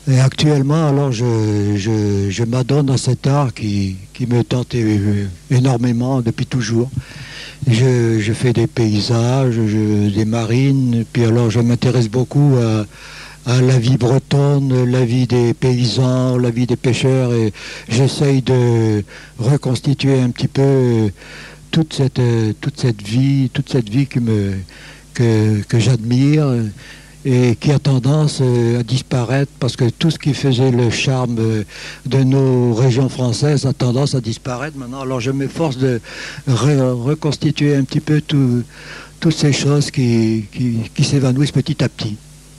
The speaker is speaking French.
Et actuellement, alors, je m'adonne à cet art qui me tente énormément depuis toujours. Je fais des paysages, des marines, puis alors je m'intéresse beaucoup à la vie bretonne, la vie des paysans, la vie des pêcheurs, et j'essaye de reconstituer un petit peu toute cette vie que j'admire et qui a tendance à disparaître parce que tout ce qui faisait le charme de nos régions françaises a tendance à disparaître maintenant. Alors je m'efforce de reconstituer un petit peu toutes ces choses qui s'évanouissent petit à petit.